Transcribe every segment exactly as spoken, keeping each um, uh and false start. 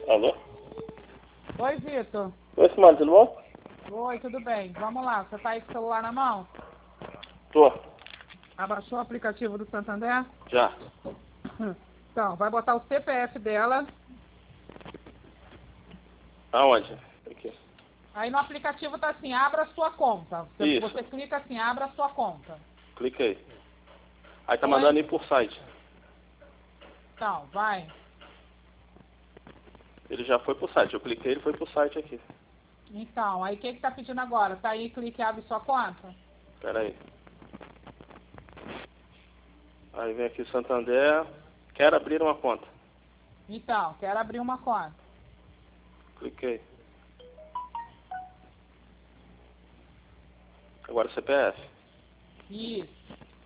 Alô? Oi, Vitor. Oi, Simone, tudo bom? Oi, tudo bem. Vamos lá. Você tá aí com o celular na mão? Tô. Abaixou o aplicativo do Santander? Já. Então, vai botar o C P F dela. Aonde? Aqui. Aí no aplicativo tá assim, abra sua conta. Você, Isso. você clica assim, abra sua conta. Clica aí. Aí tá Oi? mandando ir por site. Então, vai. Ele já foi pro site. Eu cliquei, ele foi pro site aqui. Então, aí o que que tá pedindo agora? Tá aí, clique e abre sua conta? Pera aí. Aí vem aqui Santander. Quero abrir uma conta. Então, quero abrir uma conta. Cliquei. Agora o C P F. Isso.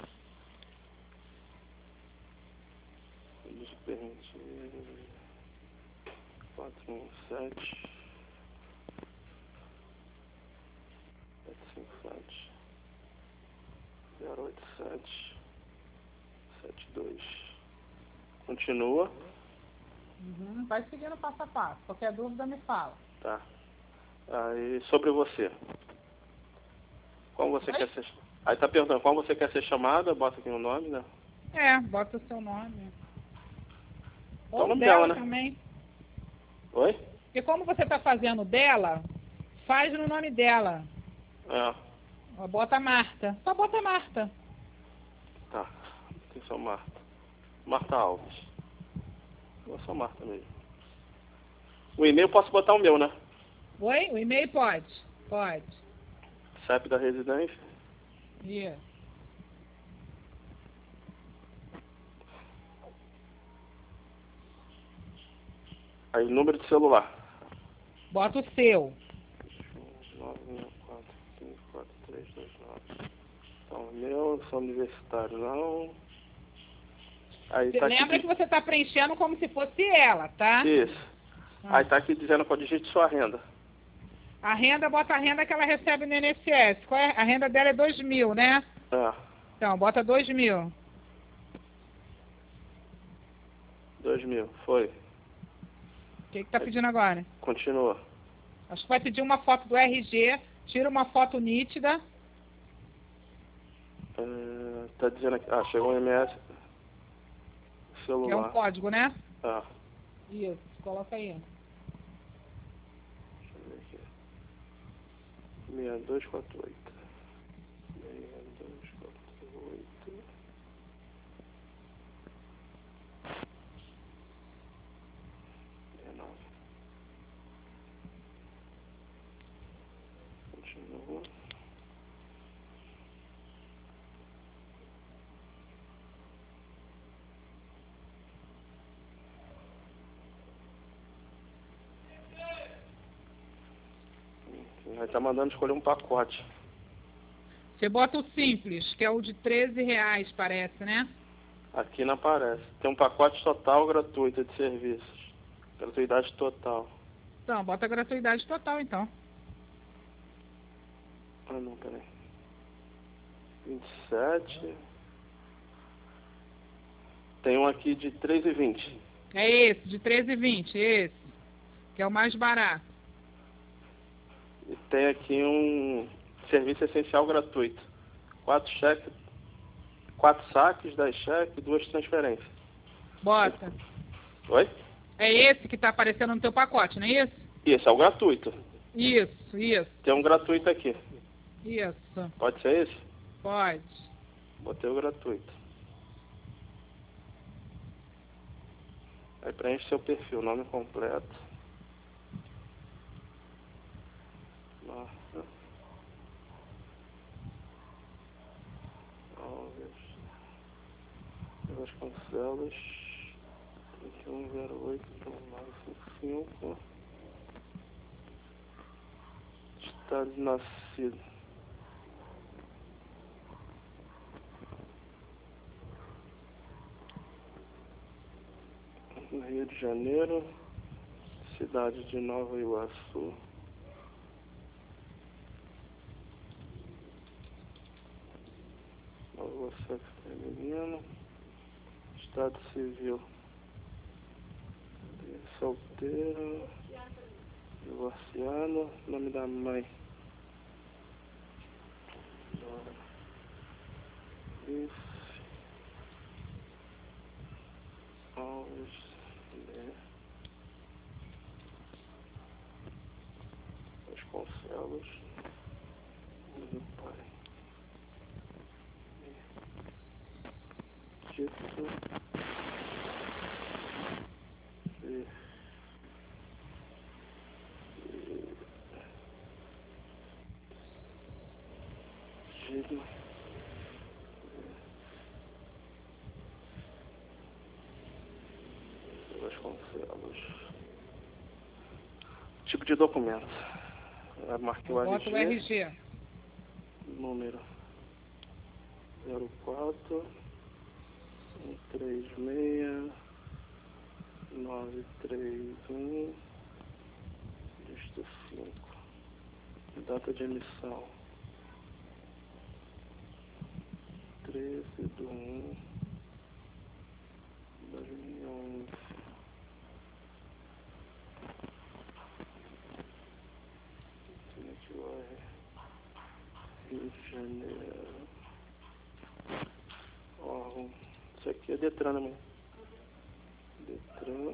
Deixa eu permitir. quatro um sete. sete cinco sete. zero oito sete. sete dois. Continua. Uhum. Vai seguindo passo a passo. Qualquer dúvida me fala. Tá. Aí sobre você. Como você Oi? quer ser. Aí tá perguntando como você quer ser chamada, bota aqui o nome, né? É, bota o seu nome. Tá o Ou nome dela dela, né? também. Oi? Porque como você tá fazendo dela, faz no nome dela. É. Ó, bota Marta. Só bota Marta. Tá. Atenção, Marta. Marta Alves. Eu sou Marta mesmo. O e-mail eu posso botar o meu, né? Oi? O e-mail pode? Pode. C E P da residência. Isso. Aí número de celular. Bota o seu. nove um quatro cinco quatro três dois nove. Então, meu, sou universitário, não. Aí Você tá aqui. lembra que você tá preenchendo como se fosse ela, tá? Isso. Ah. Aí tá aqui dizendo qual digite sua renda. A renda, bota a renda que ela recebe no I N S S. Qual é? A renda dela é dois mil, né? É. Então, bota dois mil. dois mil. Foi. O que que tá pedindo agora? Continua. Acho que vai pedir uma foto do R G. Tira uma foto nítida. É, tá dizendo aqui. Ah, chegou um M S. Que é um Celular. código, né? Ah. Isso, coloca aí. Deixa eu ver aqui. seis dois quatro oito. seis dois quatro oito. dezenove. Continua. Aí tá mandando escolher um pacote. Você bota o simples, que é o de treze reais, parece, né? Aqui não aparece. Tem um pacote total gratuito de serviços. Gratuidade total. Então, bota a gratuidade total, então. Ah, não, peraí. vinte e sete. Tem um aqui de três e vinte. É esse, de treze e vinte, esse. Que é o mais barato. E tem aqui um serviço essencial gratuito. Quatro cheques, quatro saques, dez cheques, duas transferências. Bota. Oi? É esse que tá aparecendo no teu pacote, não é isso? Isso, é o gratuito. Isso, isso, Tem um gratuito aqui. isso. Pode ser esse? Pode. Botei o gratuito. Aí preenche seu perfil, nome completo. Marta Alves Vasconcelos trinta e um zero oito nove cinco cinco. Estado de nascido. Rio de Janeiro. Cidade de Nova Iguaçu. Novo sexo feminino. Estado civil. solteiro, divorciado, nome da mãe. Isso. Alves, né? Vasconcelos, do pai. Tito. E, e, Gino. Vasconcelos. Tipo de documento. Eu marquei o Bota o R G. Número zero quatro um três seis nove três um dígito cinco. Data de emissão treze de um de dois mil e onze. Rio de Janeiro. Órgão. Isso aqui é Detran, né, mãe? Detran.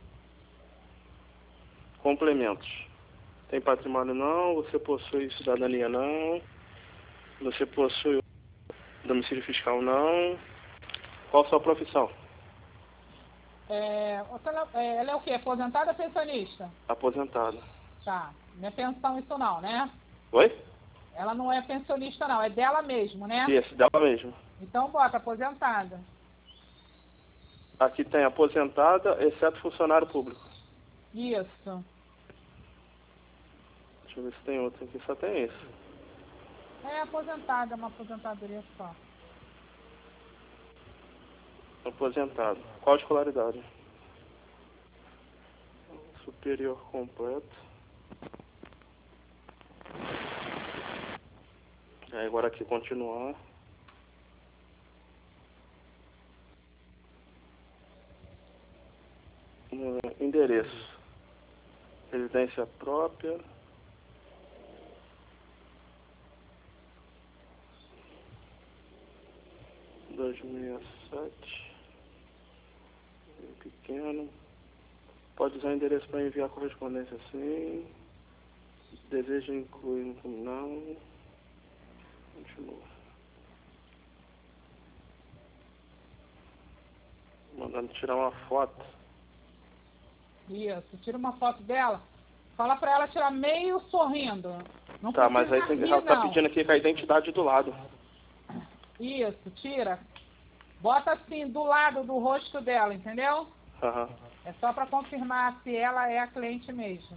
Complementos. Tem patrimônio não, você possui cidadania não, você possui domicílio fiscal não. Qual a sua profissão? É, ela, é, ela é o quê? Aposentada ou pensionista? Aposentada. Tá. Não é pensão isso não, né? Oi? Ela não é pensionista não, é dela mesmo, né? Isso, dela mesmo. Então bota aposentada. Aqui tem aposentada, exceto funcionário público. Isso. Deixa eu ver se tem outro aqui, só tem esse. É aposentada, uma aposentadoria só. Aposentado. Qual a escolaridade? Superior completo. Aí agora aqui continuar. Uh, endereço. Residência própria. dois mil e sete. Pequeno. Pode usar o endereço para enviar correspondência assim. Deseja incluir não. Continua. Mandando tirar uma foto. Isso. Tira uma foto dela. Fala pra ela tirar meio sorrindo. Não Tá, mas aí precisa tem, rir, ela tá não. pedindo aqui com a identidade do lado. Isso, tira. Bota assim, do lado do rosto dela, entendeu? Aham. É só para confirmar se ela é a cliente mesmo.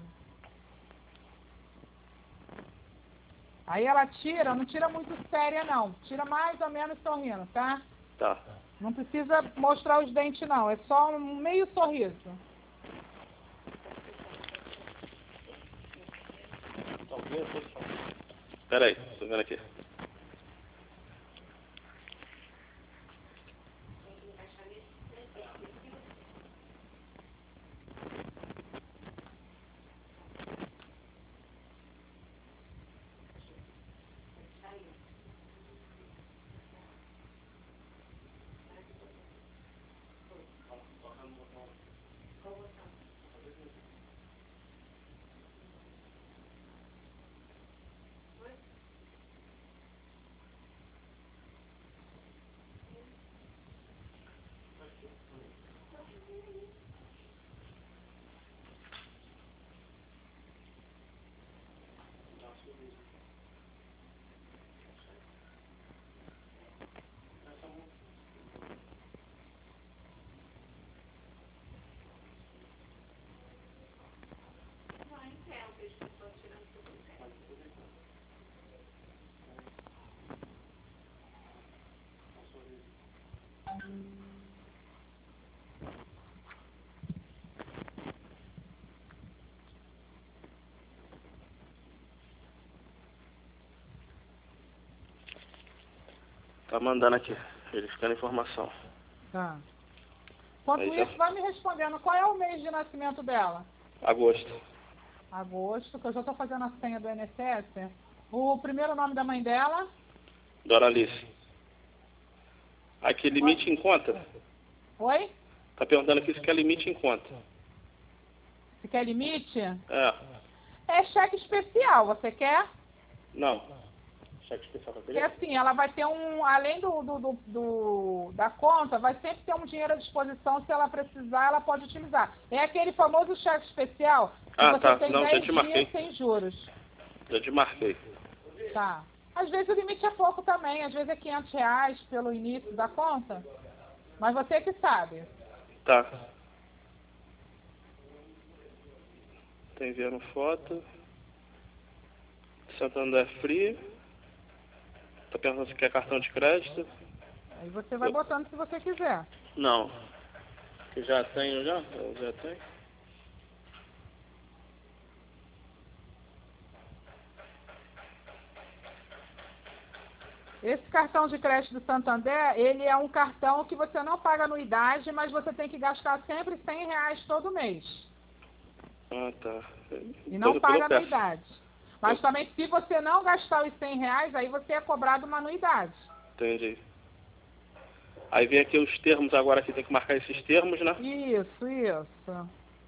Aí ela tira, não tira muito séria não. Tira mais ou menos sorrindo, tá? Tá. Não precisa mostrar os dentes não, é só um meio sorriso. Pera aí, tô vendo aqui. Tá mandando aqui, verificando a informação. Tá. Enquanto Aí já- isso, vai me respondendo qual é o mês de nascimento dela. Agosto. Agosto, que eu já estou fazendo a senha do I N S S. O primeiro nome da mãe dela. Doralice. Aqui, limite em conta? Oi? Tá perguntando aqui se quer limite em conta. Se quer limite? É. É cheque especial, você quer? Não. Cheque especial pra Porque querer? assim, ela vai ter um, além do, do, do, do- da conta, vai sempre ter um dinheiro à disposição, se ela precisar, ela pode utilizar. É aquele famoso cheque especial, que Ah, você tá. tem Não, já dez te marquei. dias sem juros. Já te marquei. Tá. Às vezes o limite é pouco também, às vezes é quinhentos reais pelo início da conta, mas você que sabe. Tá. Tá enviando foto. Santander Free. Tá perguntando se quer cartão de crédito. Aí você vai botando se você quiser. Não. Eu já tenho, já? Eu já tenho. Esse cartão de crédito do Santander, ele é um cartão que você não paga anuidade, mas você tem que gastar sempre cem reais todo mês. Ah, tá. E não Depois paga eu peço. anuidade. Mas também, se você não gastar os cem reais, aí você é cobrado uma anuidade. Entendi. Aí vem aqui os termos agora, aqui tem que marcar esses termos, né? Isso, isso.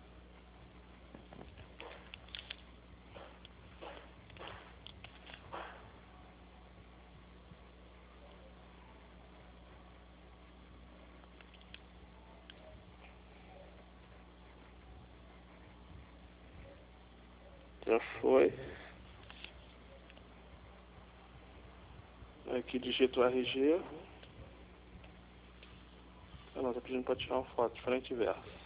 Já foi. Aqui digita o R G. Ah, não, tá pedindo pra tirar uma foto, frente e verso.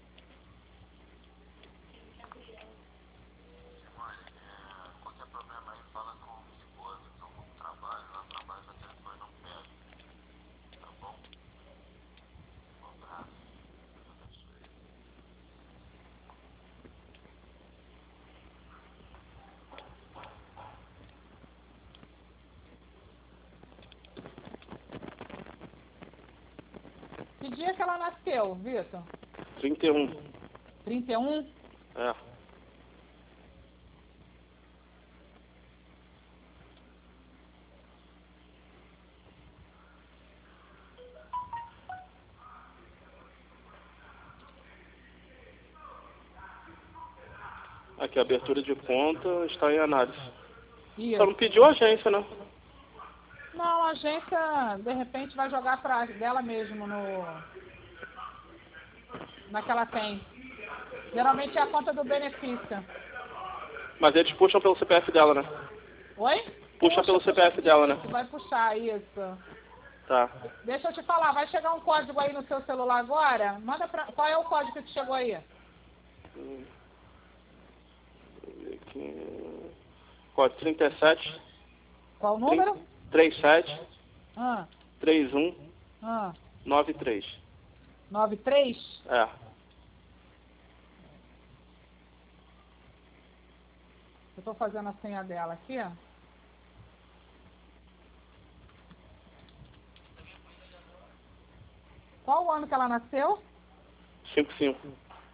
Que dia que ela nasceu, Vitor? trinta e um. trinta e um? É. Aqui, a abertura de conta está em análise. Isso. Só não pediu a agência, né? Não, a agência, de repente, vai jogar pra dela mesmo no... naquela tem. Geralmente é a conta do benefício. Mas eles puxam pelo C P F dela, né? Oi? Puxa pelo C P F dela, né? Isso, vai puxar, isso. Tá. Deixa eu te falar, vai chegar um código aí no seu celular agora? Manda pra... Qual é o código que chegou aí? Hum. Deixa eu ver aqui. Código trinta e sete. Qual o número? trinta e sete. Ah, trinta e um. ah. noventa e três. noventa e três? É. Eu tô fazendo a senha dela aqui, ó. Qual o ano que ela nasceu? cinquenta e cinco.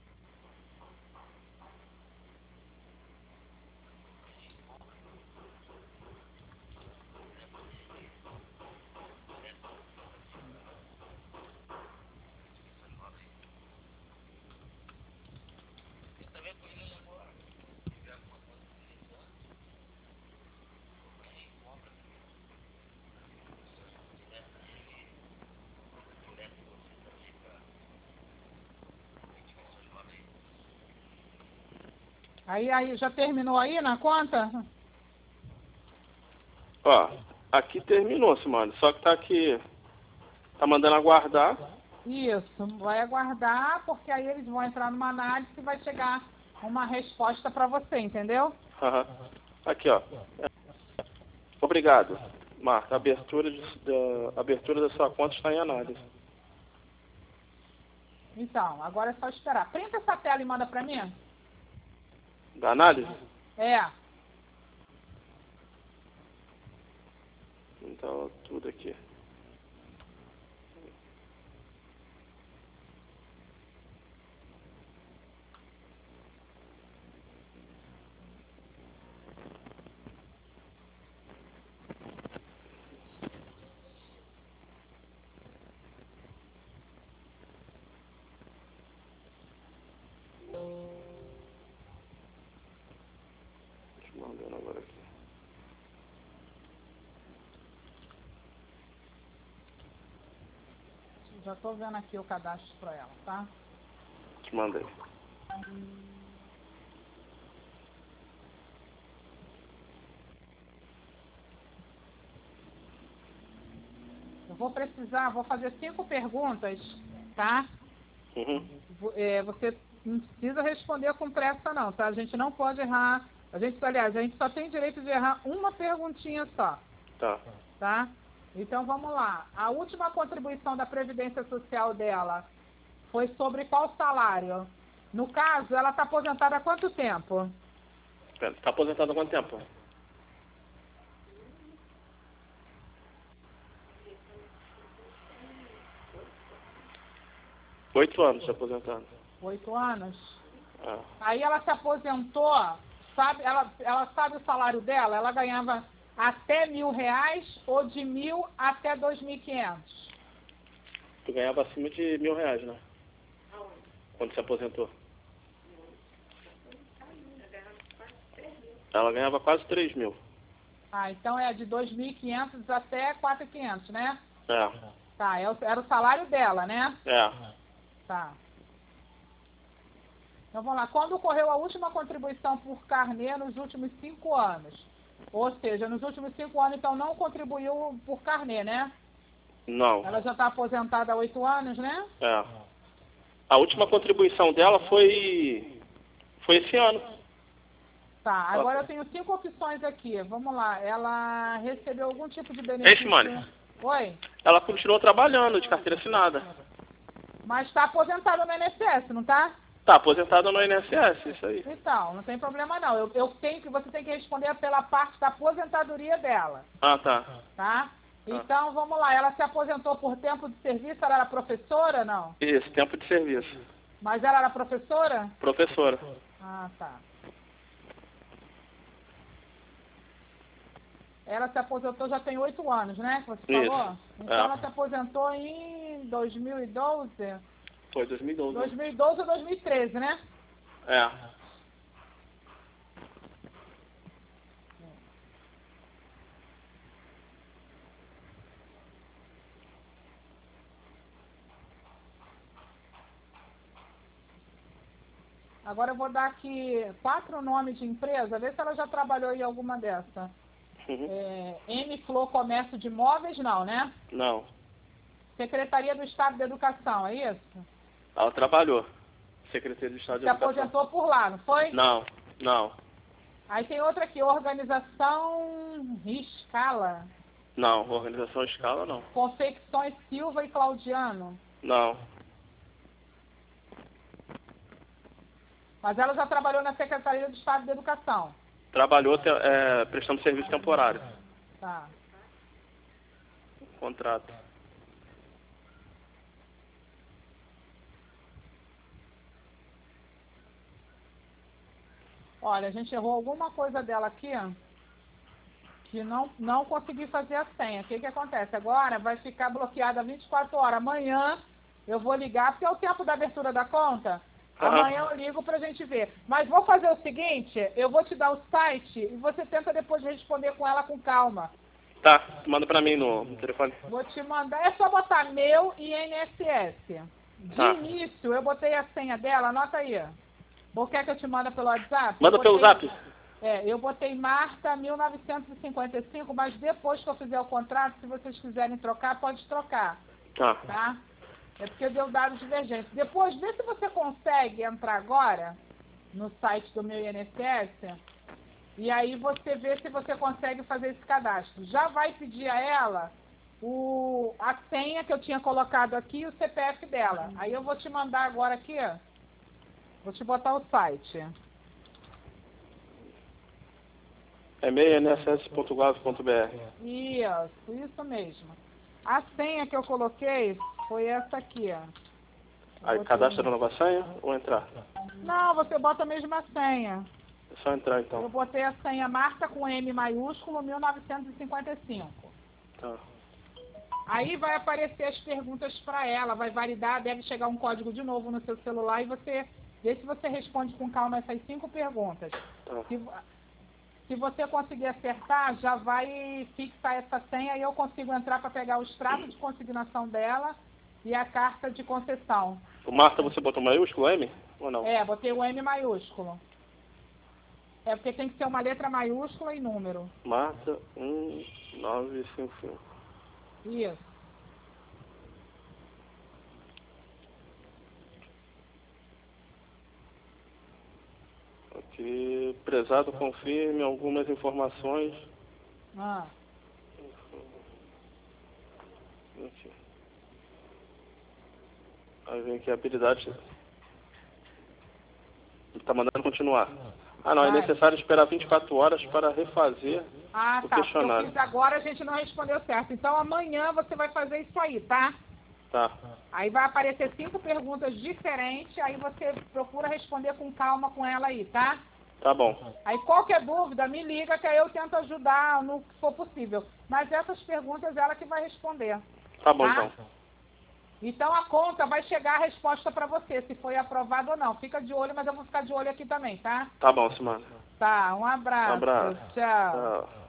Aí, aí, já terminou aí na conta? Ó, aqui terminou, Simone. Só que tá aqui. Tá mandando aguardar. Isso, vai aguardar, porque aí eles vão entrar numa análise e vai chegar uma resposta para você, entendeu? Aham. Aqui, ó. Obrigado. Marta, a abertura, de, da, a abertura da sua conta está em análise. Então, agora é só esperar. Printa essa tela e manda para mim. Da análise? É. Então, tudo aqui. respondendo agora aqui. Já estou vendo aqui o cadastro para ela, tá? Te mandei. Eu vou precisar, vou fazer cinco perguntas, tá? Uhum. É, você não precisa responder com pressa não, tá? A gente não pode errar. A gente, aliás, a gente só tem direito de errar uma perguntinha só, Tá. tá? Então vamos lá. A última contribuição da Previdência Social dela foi sobre qual salário? No caso, ela está aposentada há quanto tempo? Está aposentada há quanto tempo? Oito anos de aposentado. Oito anos? Ah. Aí ela se aposentou, sabe, ela, ela sabe o salário dela? Ela ganhava até mil reais ou de mil até dois mil e quinhentos? Tu ganhava acima de mil reais, né? Quando se aposentou. Ela ganhava quase três mil. Ah, então é de dois mil e quinhentos até quatro mil e quinhentos, né? É. Tá, é o- era o salário dela, né? É. Tá. Então vamos lá. Quando ocorreu a última contribuição por carnê nos últimos cinco anos? Ou seja, nos últimos cinco anos, então não contribuiu por carnê, né? Não. Ela já está aposentada há oito anos, né? É. A última contribuição dela foi foi esse ano. Tá, agora eu tenho cinco opções aqui. Vamos lá. Ela recebeu algum tipo de É, benefício? Simone. Oi? Ela continuou trabalhando de carteira assinada. Mas está aposentada no I N S S, não tá? Tá aposentada no I N S S, isso aí. Então, não tem problema não. Eu, eu tenho que, você tem que responder pela parte da aposentadoria dela, Ah, tá. tá? Então, vamos lá. Ela se aposentou por tempo de serviço? Ela era professora, não? Isso, tempo de serviço. Mas ela era professora? Professora. Ah, tá. Ela se aposentou já tem oito anos, né? Que você Isso. falou? Então É. ela se aposentou em dois mil e doze? Foi dois mil e doze. dois mil e doze ou dois mil e treze, né? É. Agora eu vou dar aqui quatro nomes de empresa, vê se ela já trabalhou em alguma dessa. Uhum. É, M Flor Comércio de Imóveis, não, né? Não. Secretaria do Estado da Educação, é isso? Ela trabalhou. Secretaria de Estado de Se Educação. aposentou por lá, não foi? Não, não. Aí tem outra aqui, Organização Escala. Não, organização escala não. Confecções Silva e Claudiano. Não. Mas ela já trabalhou na Secretaria do Estado da Educação. Trabalhou te- é, prestando serviço temporário. Tá. Contrato. Olha, a gente errou alguma coisa dela aqui, ó, que não, não consegui fazer a senha. O que que acontece? Agora vai ficar bloqueada vinte e quatro horas. Amanhã eu vou ligar, porque é o tempo da abertura da conta. Amanhã eu ligo pra gente ver. Mas vou fazer o seguinte, eu vou te dar o site e você tenta depois responder com ela com calma. Tá, manda pra mim no, no telefone. Vou te mandar, é só botar meu I N S S. De Tá. início, eu botei a senha dela, anota aí. Ou quer que eu te manda pelo WhatsApp? Manda Eu pelo botei- zap. É, eu botei Marta mil novecentos e cinquenta e cinco, mas depois que eu fizer o contrato, se vocês quiserem trocar, pode trocar, Tá. tá? É porque deu dados divergentes. Depois, vê se você consegue entrar agora no site do meu I N S S e aí você vê se você consegue fazer esse cadastro. Já vai pedir a ela o, a senha que eu tinha colocado aqui e o C P F dela. Aí eu vou te mandar agora aqui, ó. Vou te botar o site. É meio i n s s ponto gov ponto b r. Isso, isso mesmo. A senha que eu coloquei foi essa aqui, ó. Aí Vou te- cadastra a nova senha ou entrar? Não, você bota a mesma senha. É só entrar Eu então. botei a senha Marta com M maiúsculo mil novecentos e cinquenta e cinco. Tá. Aí vai aparecer as perguntas para ela, vai validar, deve chegar um código de novo no seu celular e você vê se você responde com calma essas cinco perguntas. Tá. Se, Se você conseguir acertar, já vai fixar essa senha e eu consigo entrar para pegar o extrato de consignação dela e a carta de concessão. O Marta você botou maiúsculo M ou não? É, botei o M maiúsculo. É porque tem que ser uma letra maiúscula e número. Marta um nove cinco cinco. Isso. Aqui, prezado, confirme algumas informações. Ah. Aqui. Aí vem aqui a habilidade. Está mandando continuar. Ah, não, é Vai. necessário esperar vinte e quatro horas para refazer Ah, o tá. Porque eu questionário. fiz agora, a gente não respondeu certo. Então amanhã você vai fazer isso aí, tá? Tá, Aí vai aparecer cinco perguntas diferentes, aí você procura responder com calma com ela aí, tá? tá bom. Aí qualquer dúvida, me liga que aí eu tento ajudar no que for possível. Mas essas perguntas ela que vai responder. Tá bom, Tá? então. Então a conta vai chegar a resposta para você, se foi aprovado ou não. Fica de olho, mas eu vou ficar de olho aqui também, tá? Tá bom, Simone. Tá, um abraço. Um abraço. Tchau. Tchau.